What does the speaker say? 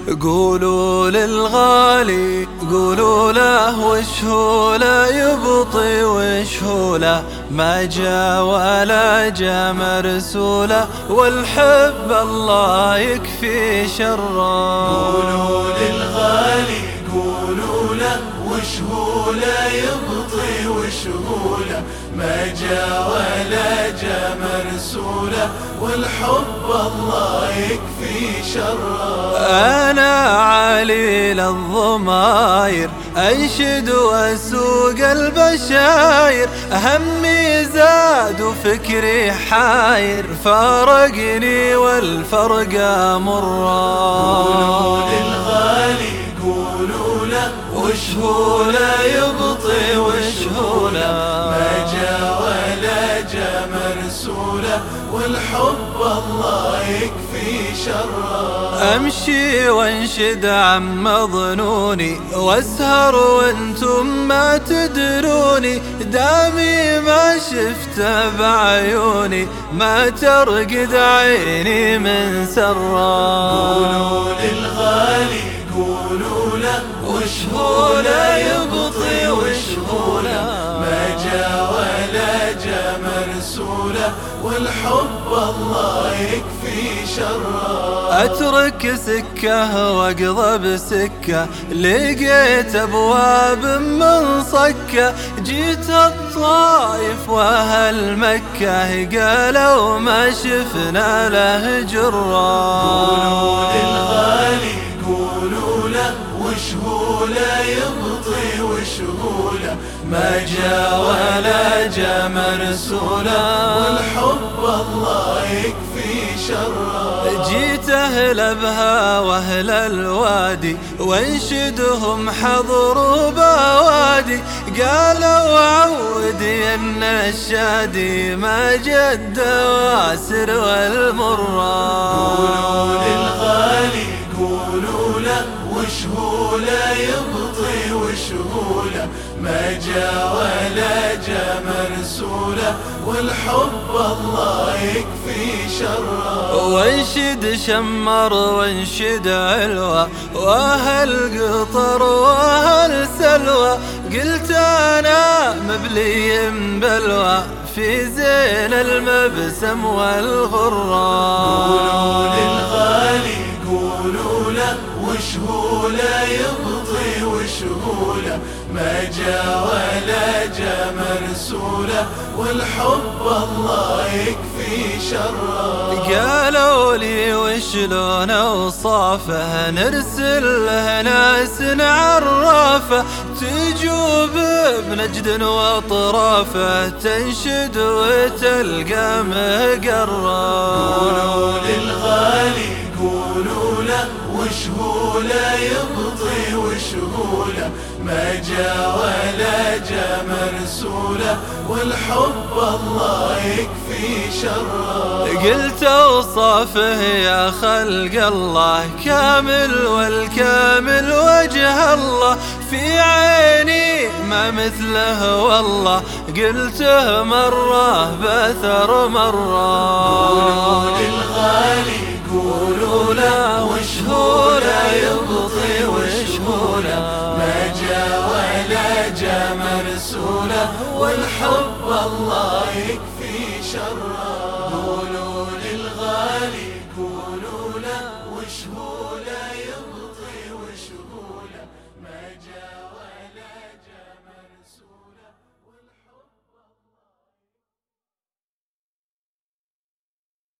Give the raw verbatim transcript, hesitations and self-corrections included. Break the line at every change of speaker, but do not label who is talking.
قولوا للغالي قولوا له وش هو لا يبطي وش هو لا ما جا ولا جا مرسوله والحب الله يكفي شره.
قولوا للغالي قولوا له وش هو لا يبطي وش هو لا ما جا ولا جا مرسوله والحب الله يكفي شره.
أنا عليل الضماير أنشد وأسوق البشاير همي زاد وفكري حاير فارقني والفرقة مرة.
قولوا للغالي قولوا له
وش هو لا يبطي وش هو لا
ما جا ولا جا مرسوله والحب الله يكفي شره.
أمشي وانشد عم ظنوني واسهر وانتم ما تدروني دامي ما شفته بعيوني ما ترقد عيني من سره.
قولوا للغالي قولوا له
وش هو لا يبطي وش هو لا
ما جا ولا جا مرسوله والحب الله يكفي شره.
أترك سكة واقضى بسكة لقيت أبواب من صكة جيت الطايف وأهل مكة قالوا ما شفنا له جرة.
قولوا للغالي قولوا له وش هو لا يبطي وش هو لا ما جا ولا جا مرسوله والحب الله يكفي شره.
جيت أهل أبها وأهل الوادي وانشدهم حضروا بوادي قالوا عودي أن الشادي ما جد واسر والمرة.
قولوا للغالي قولوا له وش هو لا يبطي وش هو لا ما جا ولا جا مرسوله والحب الله يكفي شره.
وانشد شمر وانشد علوى واهل قطر واهل سلوى قلت انا مبلي بلوى في زين المبسم والغرة.
قولوا للغالي قولوا له وش هو لا يبطي وش هو لا ما جا ولا جا مرسوله والحب الله يكفي شره.
قالوا لي وشلون اوصافه نرسل له ناس نعرفه تجوب بنجد واطرافه تنشد وتلقى مقره.
قولوا للغالي قولوا له وش هو لا يبطي وش هو لا ما جا ولا جا مرسوله والحب الله يكفي شره.
قلت اوصافه يا خلق الله كامل والكامل وجه الله في عيني ما مثله والله قلته مرة بثر مرة.
قولوا للغالي قولوا له وش هو لا يبطي وش هو لا ما جا ولا جا مرسوله والحب الله يكفي شره. قولوا للغالي قولوا له وش هو لا يبطي وش هو لا ما جا